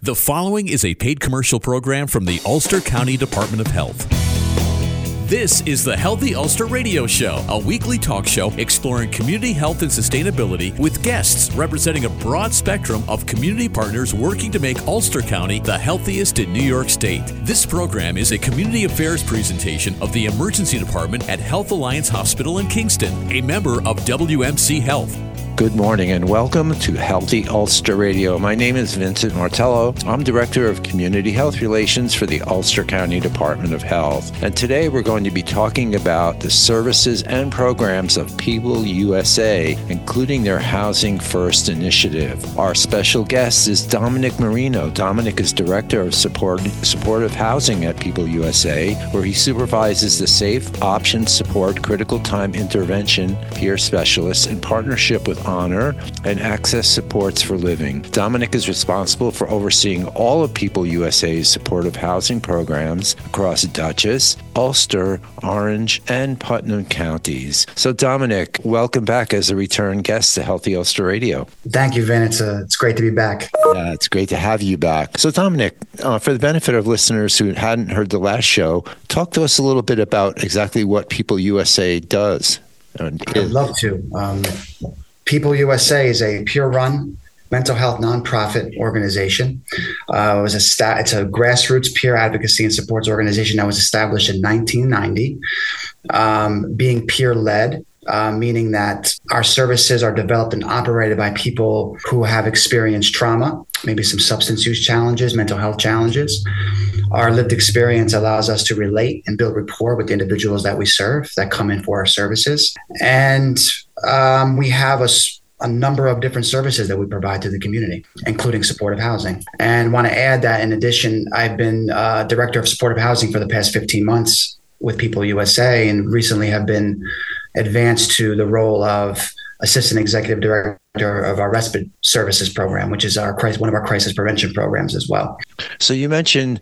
The following is a paid commercial program from the Ulster County Department of Health. This is the Healthy Ulster Radio Show, a weekly talk show exploring community health and sustainability with guests representing a broad spectrum of community partners working to make Ulster County the healthiest in New York State. This program is a community affairs presentation of the Emergency Department at Health Alliance Hospital in Kingston, a member of WMC Health. Good morning and welcome to Healthy Ulster Radio. My name is Vincent Martello. I'm Director of Community Health Relations for the Ulster County Department of Health. And today we're going to be talking about the services and programs of People USA, including their Housing First initiative. Our special guest is Dominic Marino. Dominic is Director of Supportive Housing at People USA, where he supervises the Safe Option Support Critical Time Intervention peer specialists in partnership with Honor and Access Supports for Living. Dominic is responsible for overseeing all of People USA's supportive housing programs across Dutchess, Ulster, Orange, and Putnam counties. So Dominic, welcome back as a return guest to Healthy Ulster Radio. Thank you, Vin. It's great to be back. Yeah, it's great to have you back. So Dominic, for the benefit of listeners who hadn't heard the last show, talk to us a little bit about exactly what People USA does. I'd love to. People USA is a peer-run mental health nonprofit organization. It's a grassroots peer advocacy and supports organization that was established in 1990, being peer-led, meaning that our services are developed and operated by people who have experienced trauma, maybe some substance use challenges, mental health challenges. Our lived experience allows us to relate and build rapport with the individuals that we serve that come in for our services. And we have a number of different services that we provide to the community, including supportive housing. And want to add that in addition, I've been Director of Supportive Housing for the past 15 months with People USA and recently have been advanced to the role of Assistant Executive Director of our Respite Services Program, which is one of our crisis prevention programs as well. So you mentioned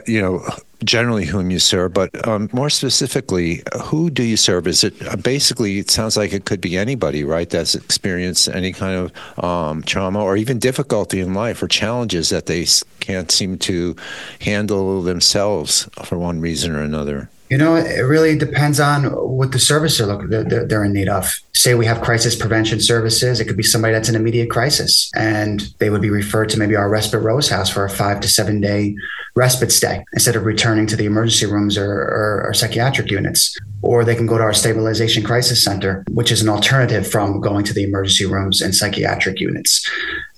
generally whom you serve, but more specifically, who do you serve? Is it basically, it sounds like it could be anybody, right, that's experienced any kind of trauma or even difficulty in life or challenges that they can't seem to handle themselves for one reason or another? You know, it really depends on what the service they're in need of. Say we have crisis prevention services. It could be somebody that's in immediate crisis and they would be referred to maybe our Respite Rose House for a 5 to 7 day respite stay instead of returning to the emergency rooms or psychiatric units. Or they can go to our Stabilization Crisis Center, which is an alternative from going to the emergency rooms and psychiatric units.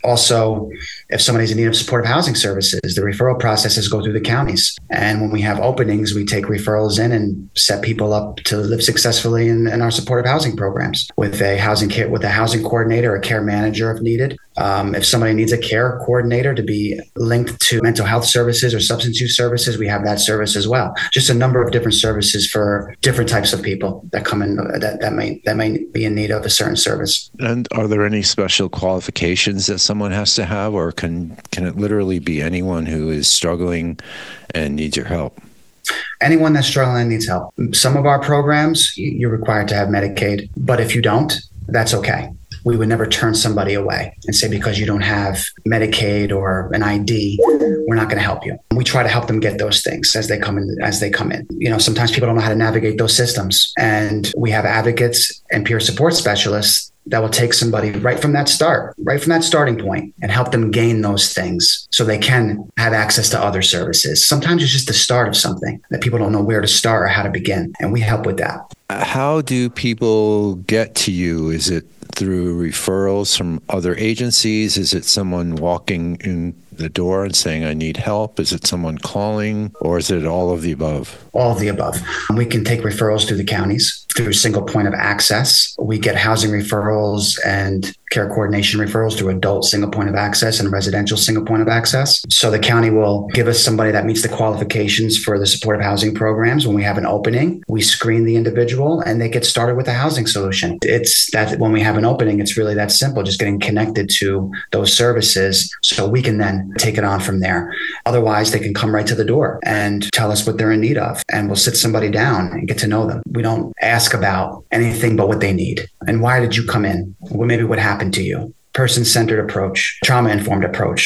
Also, if somebody's in need of supportive housing services, the referral processes go through the counties. And when we have openings, we take referrals in and set people up to live successfully in our supportive housing programs with a housing coordinator, a care manager if needed. If somebody needs a care coordinator to be linked to mental health services or substance use services, we have that service as well. Just a number of different services for different types of people that come in that may be in need of a certain service. And are there any special qualifications that someone has to have, or can it literally be anyone who is struggling and needs your help? Anyone that's struggling and needs help. Some of our programs, you're required to have Medicaid, but if you don't, that's okay. We would never turn somebody away and say, because you don't have Medicaid or an ID, we're not going to help you. We try to help them get those things as they come in. You know, sometimes people don't know how to navigate those systems. And we have advocates and peer support specialists that will take somebody right from that starting point and help them gain those things so they can have access to other services. Sometimes it's just the start of something that people don't know where to start or how to begin. And we help with that. How do people get to you? Is it through referrals from other agencies? Is it someone walking in the door and saying, I need help? Is it someone calling, or is it all of the above? All of the above. We can take referrals through the counties, through single point of access. We get housing referrals and care coordination referrals through adult single point of access and residential single point of access. So the county will give us somebody that meets the qualifications for the supportive housing programs. When we have an opening, we screen the individual and they get started with a housing solution. It's that when we have an opening, it's really that simple, just getting connected to those services so we can then take it on from there. Otherwise, they can come right to the door and tell us what they're in need of, and we'll sit somebody down and get to know them. We don't ask about anything but what they need. And why did you come in? Well, maybe what happened to you? Person-centered approach, trauma-informed approach.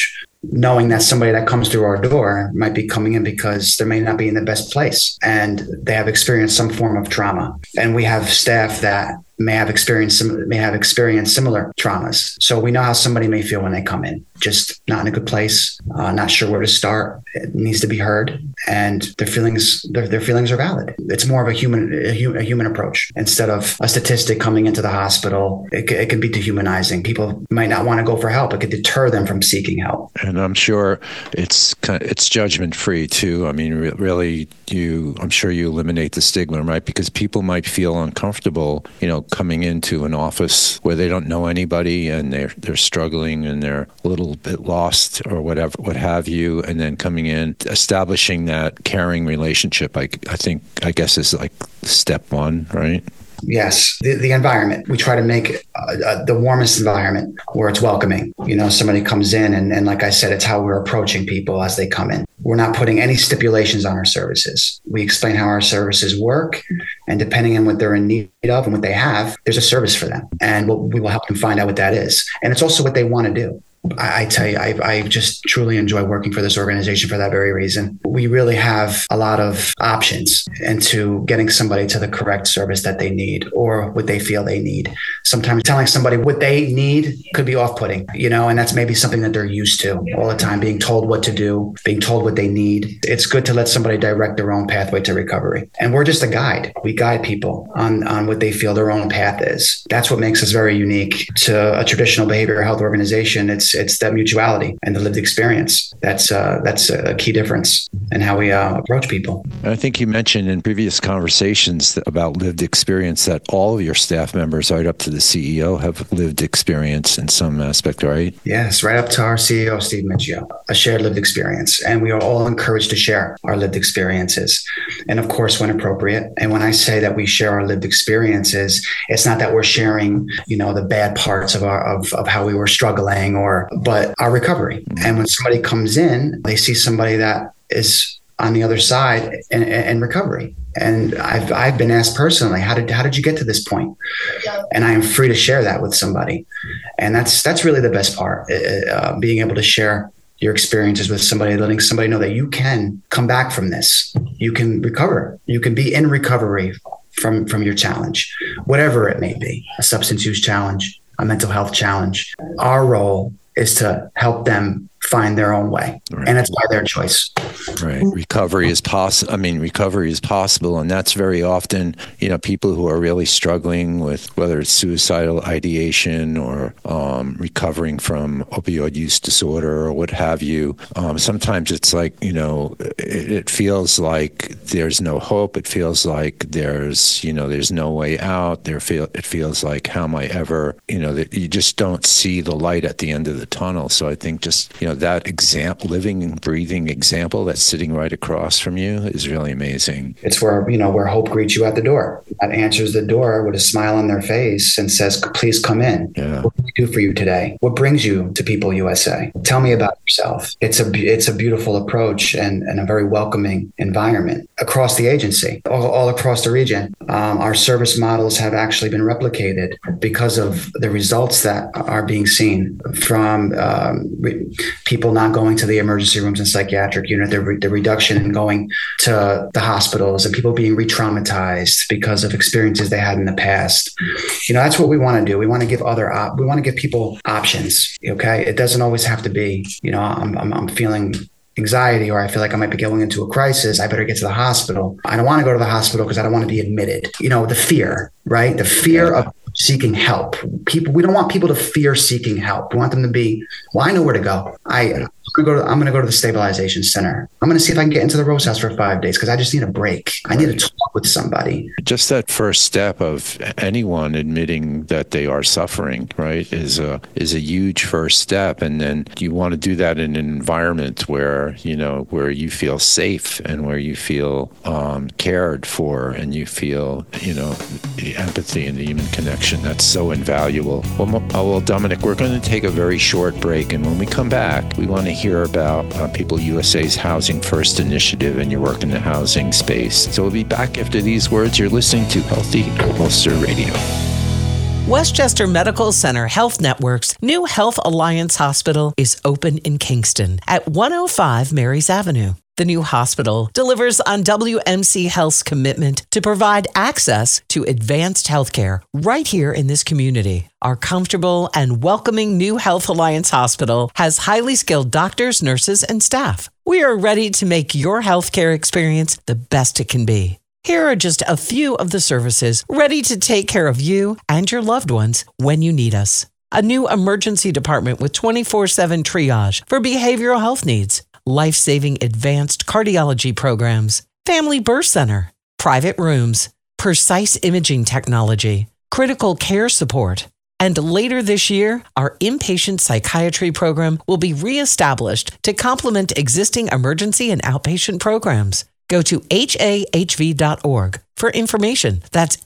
knowing that somebody that comes through our door might be coming in because they may not be in the best place and they have experienced some form of trauma. And we have staff that may have experienced similar traumas. So we know how somebody may feel when they come in, just not in a good place, not sure where to start. It needs to be heard, and their feelings are valid. It's more of a human approach instead of a statistic coming into the hospital. It can be dehumanizing. People might not want to go for help. It could deter them from seeking help. And I'm sure it's judgment free too. I mean, really, I'm sure you eliminate the stigma, right? Because people might feel uncomfortable, coming into an office where they don't know anybody and they're struggling and they're a little bit lost or whatever, what have you, and then coming in, establishing that caring relationship, I guess is like step one, right? Yes, the environment. We try to make the warmest environment where it's welcoming. Somebody comes in and like I said, it's how we're approaching people as they come in. We're not putting any stipulations on our services. We explain how our services work, and depending on what they're in need of and what they have, there's a service for them. And we will help them find out what that is. And it's also what they want to do. I tell you, I just truly enjoy working for this organization for that very reason. We really have a lot of options into getting somebody to the correct service that they need or what they feel they need. Sometimes telling somebody what they need could be off-putting, and that's maybe something that they're used to all the time, being told what to do, being told what they need. It's good to let somebody direct their own pathway to recovery. And we're just a guide. We guide people on what they feel their own path is. That's what makes us very unique to a traditional behavioral health organization. It's that mutuality and the lived experience. That's a key difference in how we approach people. I think you mentioned in previous conversations about lived experience that all of your staff members, right up to the CEO, have lived experience in some aspect, right? Yes, right up to our CEO, Steve Miccio, a shared lived experience. And we are all encouraged to share our lived experiences. And of course, when appropriate. And when I say that we share our lived experiences, it's not that we're sharing, the bad parts of how we were struggling but our recovery. And when somebody comes in, they see somebody that is on the other side in recovery. And I've been asked personally, how did you get to this point? And I am free to share that with somebody. And that's really the best part, being able to share your experiences with somebody, letting somebody know that you can come back from this. You can recover. You can be in recovery from your challenge, whatever it may be, a substance use challenge, a mental health challenge. Our role is to help them find their own way. Right. And it's by their choice. Right. Recovery is possible. And that's very often, people who are really struggling with whether it's suicidal ideation or recovering from opioid use disorder or what have you. Sometimes it's like, it feels like there's no hope. It feels like there's no way out. It feels like, how am I ever, that you just don't see the light at the end of the tunnel. So I think just, that example, living and breathing example that's sitting right across from you is really amazing. It's where hope greets you at the door. That answers the door with a smile on their face and says, please come in. Yeah. What can we do for you today? What brings you to People USA? Tell me about yourself. It's a beautiful approach and a very welcoming environment across the agency, all across the region. Our service models have actually been replicated because of the results that are being seen from people not going to the emergency rooms and psychiatric unit, the reduction in going to the hospitals, and people being re-traumatized because of experiences they had in the past. That's what we want to do. We want to give people options. Okay, it doesn't always have to be, I'm feeling anxiety, or I feel like I might be going into a crisis. I better get to the hospital. I don't want to go to the hospital because I don't want to be admitted. The fear, right? The fear of seeking help. We don't want people to fear seeking help. We want them to be, I know where to go. I'm going to go to the stabilization center. I'm going to see if I can get into the Rose House for 5 days because I just need a break. I need to talk with somebody. Just that first step of anyone admitting that they are suffering, right, is a huge first step. And then you want to do that in an environment where you feel safe and where you feel cared for, and you feel, the empathy and the human connection. That's so invaluable. Well, Dominic, we're going to take a very short break. And when we come back, we want to hear about People USA's Housing First initiative and your work in the housing space. So we'll be back after these words. You're listening to Healthy Ulster Radio. Westchester Medical Center Health Network's new Health Alliance Hospital is open in Kingston at 105 Marys Avenue. The new hospital delivers on WMC Health's commitment to provide access to advanced healthcare right here in this community. Our comfortable and welcoming new Health Alliance Hospital has highly skilled doctors, nurses, and staff. We are ready to make your healthcare experience the best it can be. Here are just a few of the services ready to take care of you and your loved ones when you need us. A new emergency department with 24/7 triage for behavioral health needs, life-saving advanced cardiology programs, family birth center, private rooms, precise imaging technology, critical care support. And later this year, our inpatient psychiatry program will be reestablished to complement existing emergency and outpatient programs. Go to hahv.org for information. That's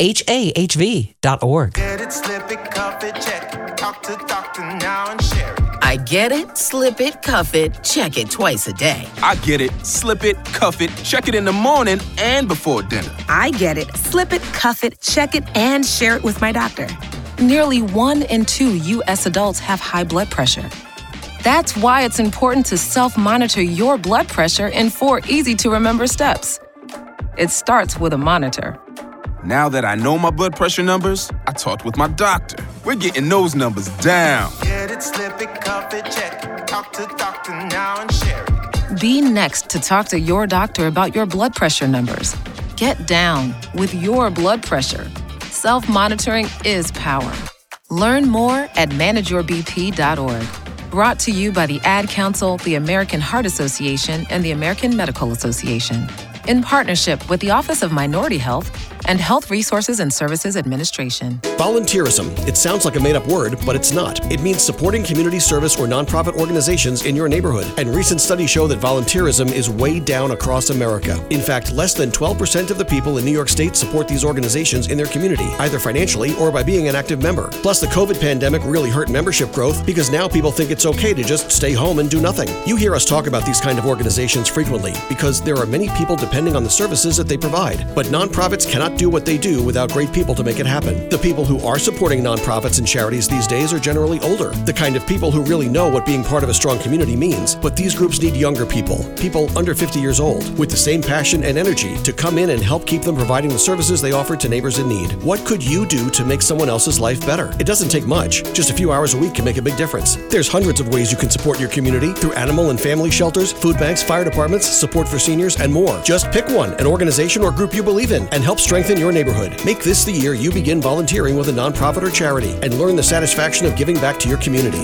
hahv.org. Get it, slip it, cuff it, check it. Talk to doctor now and share it. I get it, slip it, cuff it, check it twice a day. I get it, slip it, cuff it, check it in the morning and before dinner. I get it, slip it, cuff it, check it, and share it with my doctor. Nearly 1 in 2 U.S. adults have high blood pressure. That's why it's important to self-monitor your blood pressure in 4 easy-to-remember steps. It starts with a monitor. Now that I know my blood pressure numbers, I talked with my doctor. We're getting those numbers down. Get it, slip it, cuff it, check it. Talk to doctor now and share it. Be next to talk to your doctor about your blood pressure numbers. Get down with your blood pressure. Self-monitoring is power. Learn more at manageyourbp.org. Brought to you by the Ad Council, the American Heart Association, and the American Medical Association, in partnership with the Office of Minority Health and Health Resources and Services Administration. Volunteerism. It sounds like a made-up word, but it's not. It means supporting community service or nonprofit organizations in your neighborhood. And recent studies show that volunteerism is way down across America. In fact, less than 12% of the people in New York State support these organizations in their community, either financially or by being an active member. Plus, the COVID pandemic really hurt membership growth because now people think it's okay to just stay home and do nothing. You hear us talk about these kind of organizations frequently because there are many people depending on the services that they provide. But nonprofits cannot do what they do without great people to make it happen. The people who are supporting nonprofits and charities these days are generally older, the kind of people who really know what being part of a strong community means. But these groups need younger people under 50 years old, with the same passion and energy to come in and help keep them providing the services they offer to neighbors in need. What could you do to make someone else's life better? It doesn't take much. Just a few hours a week can make a big difference. There's hundreds of ways you can support your community through animal and family shelters, food banks, fire departments, support for seniors, and more. Just pick one, an organization or group you believe in, and help strengthen your neighborhood. Make this the year you begin volunteering with a nonprofit or charity and learn the satisfaction of giving back to your community.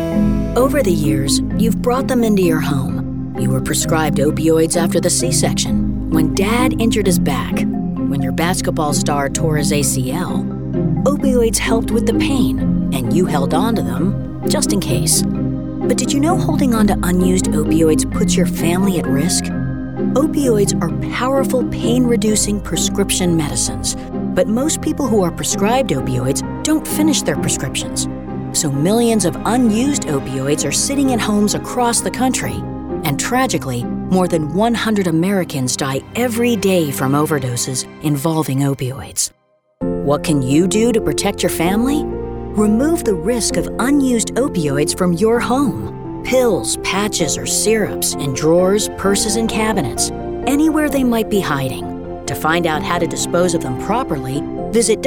Over the years, you've brought them into your home. You were prescribed opioids after the C-section, when Dad injured his back, when your basketball star tore his ACL. Opioids helped with the pain, and you held on to them just in case. But did you know holding on to unused opioids puts your family at risk? Opioids are powerful pain-reducing prescription medicines, but most people who are prescribed opioids don't finish their prescriptions. So millions of unused opioids are sitting in homes across the country. And tragically, more than 100 Americans die every day from overdoses involving opioids. What can you do to protect your family? Remove the risk of unused opioids from your home. Pills, patches, or syrups in drawers, purses, and cabinets, anywhere they might be hiding. To find out how to dispose of them properly, visit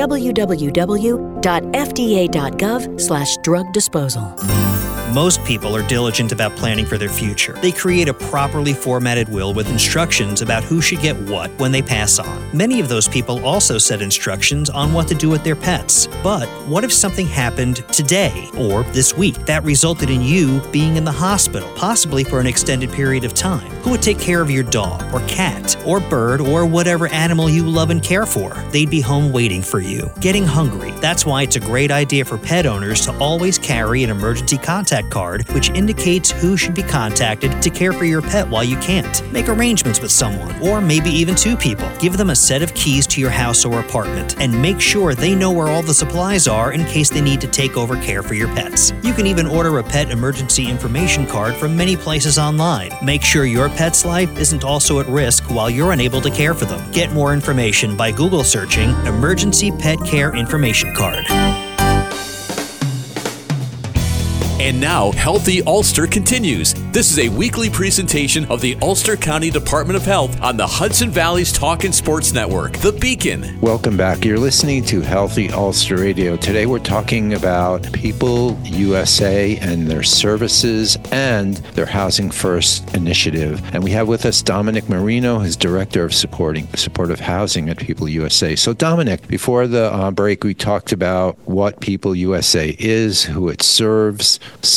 www.fda.gov/drug disposal. Most people are diligent about planning for their future. They create a properly formatted will with instructions about who should get what when they pass on. Many of those people also set instructions on what to do with their pets. But what if something happened today or this week that resulted in you being in the hospital, possibly for an extended period of time? Who would take care of your dog or cat or bird or whatever animal you love and care for? They'd be home waiting for you, getting hungry. That's why it's a great idea for pet owners to always carry an emergency contact card, which indicates who should be contacted to care for your pet while you can't. Make arrangements with someone, or maybe even 2 people. Give them a set of keys to your house or apartment, and make sure they know where all the supplies are in case they need to take over care for your pets. You can even order a pet emergency information card from many places online. Make sure your pet's life isn't also at risk while you're unable to care for them. Get more information by Google searching Emergency Pet Care Information Card. And now, Healthy Ulster continues. This is a weekly presentation of the Ulster County Department of Health on the Hudson Valley's Talk and Sports Network, The Beacon. Welcome back. You're listening to Healthy Ulster Radio. Today we're talking about People USA and their services and their Housing First initiative. And we have with us Dominic Marino, who's Director of Supportive Housing at People USA. So Dominic, before the break, we talked about what People USA is, who it serves,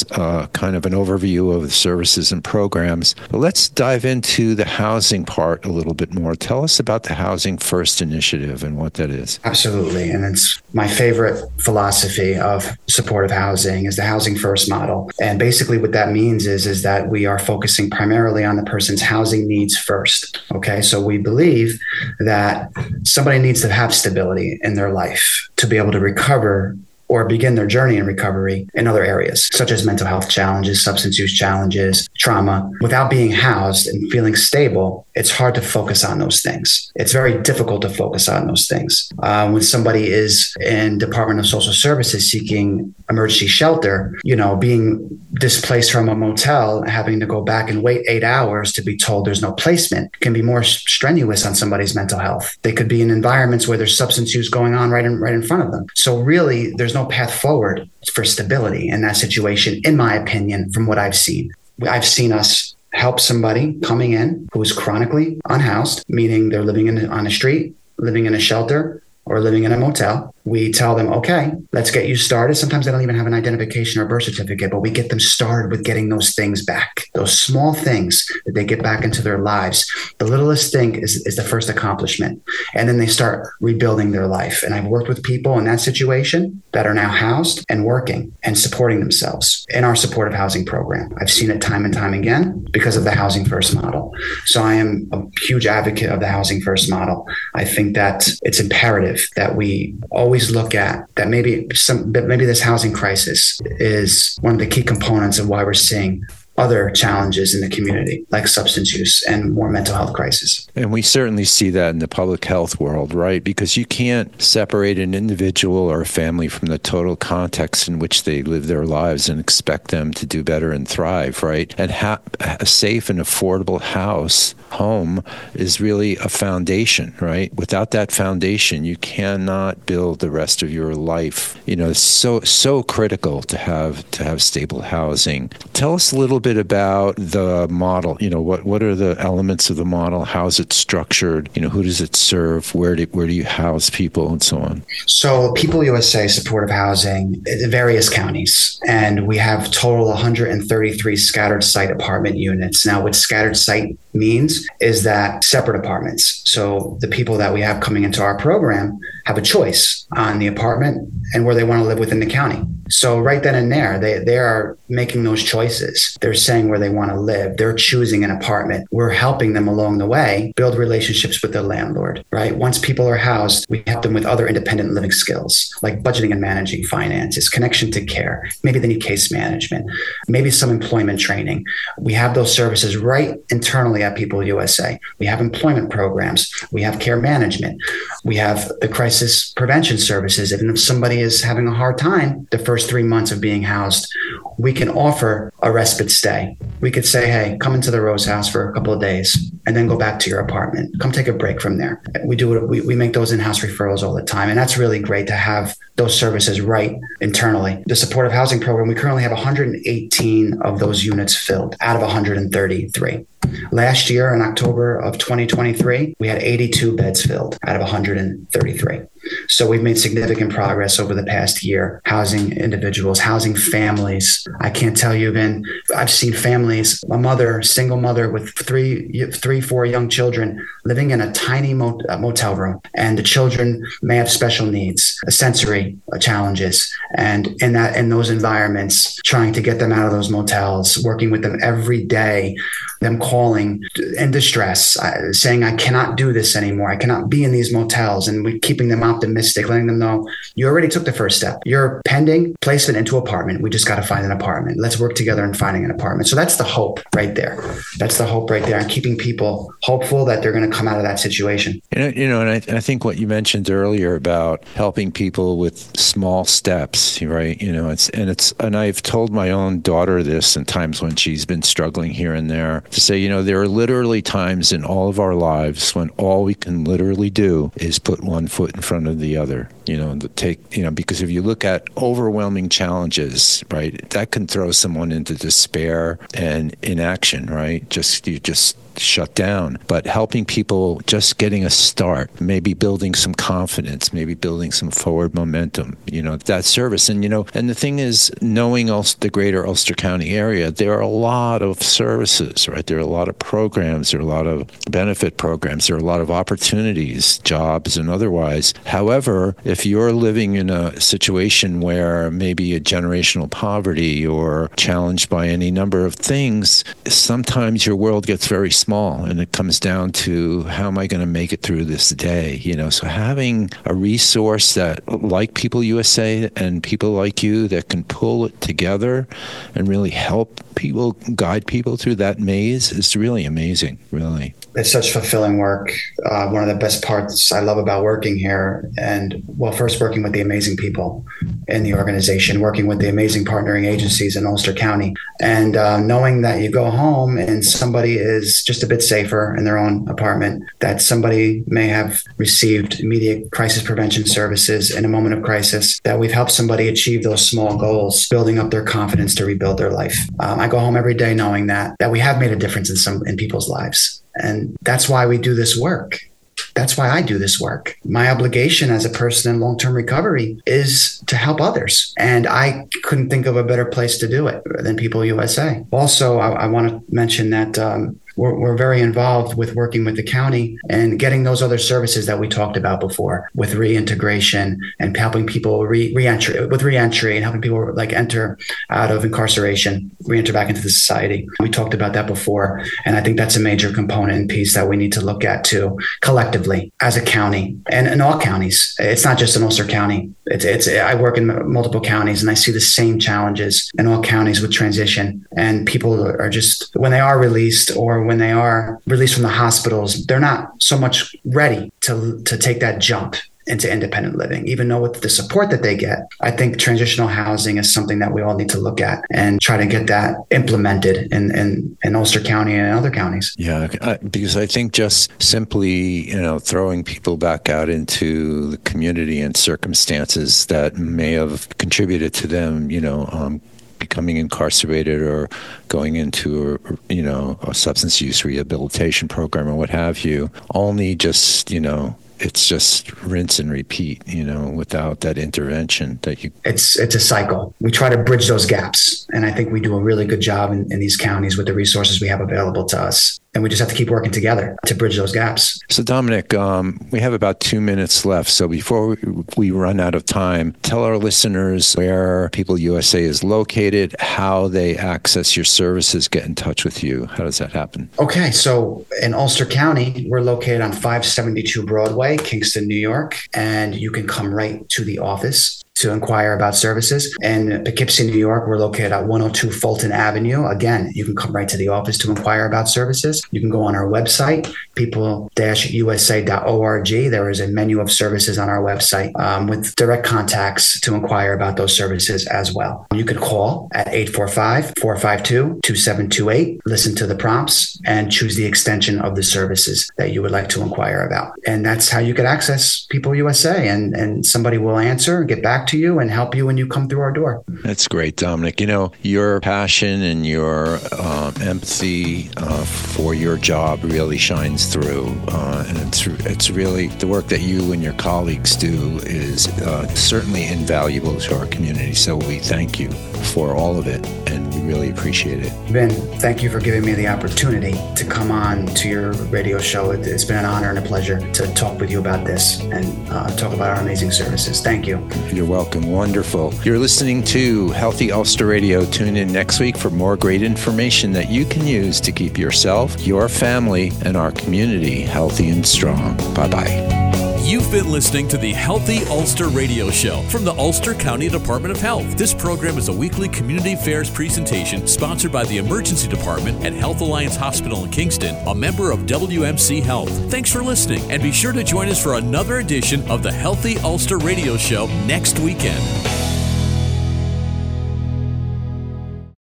kind of an overview of the services and programs. But let's dive into the housing part a little bit more. Tell us about the Housing First initiative and what that is. Absolutely. And it's my favorite philosophy of supportive housing is the Housing First model. And basically what that means is that we are focusing primarily on the person's housing needs first. Okay. So we believe that somebody needs to have stability in their life to be able to recover or begin their journey in recovery in other areas, such as mental health challenges, substance use challenges, trauma. Without being housed and feeling stable, it's hard to focus on those things. It's very difficult to focus on those things. When somebody is in Department of Social Services seeking emergency shelter, being displaced from a motel, having to go back and wait 8 hours to be told there's no placement can be more strenuous on somebody's mental health. They could be in environments where there's substance use going on right in front of them. So really, there's no path forward for stability in that situation, in my opinion, from what I've seen. I've seen us help somebody coming in who is chronically unhoused, meaning they're living on a street, living in a shelter, or living in a motel. We tell them, okay, let's get you started. Sometimes they don't even have an identification or birth certificate, but we get them started with getting those things back, those small things that they get back into their lives. The littlest thing is the first accomplishment. And then they start rebuilding their life. And I've worked with people in that situation that are now housed and working and supporting themselves in our supportive housing program. I've seen it time and time again because of the Housing First model. So I am a huge advocate of the Housing First model. I think that it's imperative that we always look at that maybe this housing crisis is one of the key components of why we're seeing other challenges in the community, like substance use and more mental health crisis. And we certainly see that in the public health world, right? Because you can't separate an individual or a family from the total context in which they live their lives and expect them to do better and thrive, right? And a safe and affordable home is really a foundation, right? Without that foundation, you cannot build the rest of your life. It's so critical to have stable housing. Tell us a little bit about the model. What are the elements of the model? How's it structured? Who does it serve? Where do you house people and so on? So People USA supportive housing in various counties, and we have total 133 scattered site apartment units. Now, what scattered site means is that separate apartments. So the people that we have coming into our program have a choice on the apartment and where they want to live within the county. So right then and there, they are making those choices. They're saying where they want to live. They're choosing an apartment. We're helping them along the way build relationships with their landlord, right? Once people are housed, we help them with other independent living skills like budgeting and managing finances, connection to care. Maybe they need case management, maybe some employment training. We have those services right internally at People USA. We have employment programs. We have care management. We have the crisis prevention services. Even if somebody is having a hard time the first 3 months of being housed, we can offer a respite stay. We could say, hey, come into the Rose House for a couple of days and then go back to your apartment. Come take a break from there. We make those in-house referrals all the time. And that's really great to have those services right internally. The supportive housing program, we currently have 118 of those units filled out of 133. Last year in October of 2023, we had 82 beds filled out of 133. So we've made significant progress over the past year, housing individuals, housing families. I can't tell you, Vin, I've seen families, a single mother with three, 4 young children living in a tiny motel room. And the children may have special needs, sensory challenges. And in those environments, trying to get them out of those motels, working with them every day, them calling in distress, saying, I cannot do this anymore. I cannot be in these motels. And we're keeping them out optimistic, letting them know you already took the first step. You're pending placement into apartment. We just got to find an apartment. Let's work together in finding an apartment. So that's the hope right there. That's the hope right there, and keeping people hopeful that they're going to come out of that situation. And I think what you mentioned earlier about helping people with small steps, right? And I've told my own daughter this in times when she's been struggling here and there, to say, there are literally times in all of our lives when all we can literally do is put one foot in front of the other, because if you look at overwhelming challenges, right, that can throw someone into despair and inaction, right? You just shut down. But helping people, just getting a start, maybe building some confidence, maybe building some forward momentum, that service. And the thing is, knowing the greater Ulster County area, there are a lot of services, right? There are a lot of programs, there are a lot of benefit programs, there are a lot of opportunities, jobs and otherwise. However, if you're living in a situation where maybe a generational poverty or challenged by any number of things, sometimes your world gets very small, and it comes down to, how am I going to make it through this day? So having a resource that, like People USA and people like you, that can pull it together and really help people, guide people through that maze, is really amazing, really. It's such fulfilling work. One of the best parts I love about working here, and first working with the amazing people in the organization, working with the amazing partnering agencies in Ulster County, and knowing that you go home and somebody is just a bit safer in their own apartment, that somebody may have received immediate crisis prevention services in a moment of crisis, that we've helped somebody achieve those small goals, building up their confidence to rebuild their life. I go home every day knowing that we have made a difference in people's lives. And that's why we do this work. That's why I do this work. My obligation as a person in long-term recovery is to help others. And I couldn't think of a better place to do it than People USA. Also, I want to mention that we're very involved with working with the county and getting those other services that we talked about before, with reintegration and helping people reentry and helping people enter out of incarceration, reenter back into the society. We talked about that before, and I think that's a major component and piece that we need to look at too, collectively as a county and in all counties. It's not just in Ulster County. I work in multiple counties, and I see the same challenges in all counties with transition. And people are just, when they are released or when they are released from the hospitals, they're not so much ready to take that jump into independent living, even though with the support that they get. I think transitional housing is something that we all need to look at and try to get that implemented in Ulster County and other counties. Yeah, because I think just simply, throwing people back out into the community and circumstances that may have contributed to them, becoming incarcerated or going into a substance use rehabilitation program or what have you, only just, it's just rinse and repeat, without that intervention that you... It's a cycle. We try to bridge those gaps. And I think we do a really good job in these counties with the resources we have available to us. And we just have to keep working together to bridge those gaps. So Dominic, we have about 2 minutes left. So before we run out of time, tell our listeners where People USA is located, how they access your services, get in touch with you. How does that happen? Okay. So in Ulster County, we're located on 572 Broadway, Kingston, New York. And you can come right to the office to inquire about services. In Poughkeepsie, New York, we're located at 102 Fulton Avenue. Again, you can come right to the office to inquire about services. You can go on our website, people-usa.org. There is a menu of services on our website with direct contacts to inquire about those services as well. You could call at 845-452-2728, listen to the prompts, and choose the extension of the services that you would like to inquire about. And that's how you could access People USA, and somebody will answer, get back to you, and help you when you come through our door. That's great, Dominic. Your passion and your empathy for your job really shines through, and it's really the work that you and your colleagues do is certainly invaluable to our community. So we thank you for all of it, and we really appreciate it. Ben, thank you for giving me the opportunity to come on to your radio show. It's been an honor and a pleasure to talk with you about this and talk about our amazing services. Thank you. You're welcome. Wonderful. You're listening to Healthy Ulster Radio. Tune in next week for more great information that you can use to keep yourself, your family, and our community healthy and strong. Bye-bye. You've been listening to the Healthy Ulster Radio Show from the Ulster County Department of Health. This program is a weekly community affairs presentation sponsored by the Emergency Department at Health Alliance Hospital in Kingston, a member of WMC Health. Thanks for listening, and be sure to join us for another edition of the Healthy Ulster Radio Show next weekend.